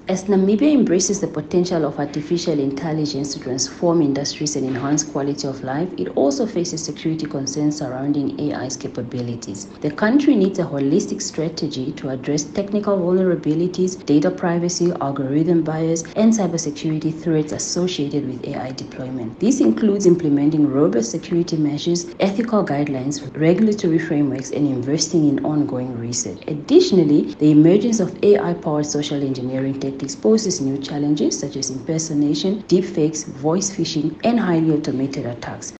As Namibia embraces the potential of artificial intelligence to transform industries and enhance quality of life, it also faces security concerns surrounding AI's capabilities. The country needs a holistic strategy to address technical vulnerabilities, data privacy, algorithm bias, and cybersecurity threats associated with AI deployment. This includes implementing robust security measures, ethical guidelines, regulatory frameworks, and investing in ongoing research. Additionally, the emergence of AI-powered social engineering tactics poses new challenges such as impersonation, deepfakes, voice phishing, and highly automated attacks.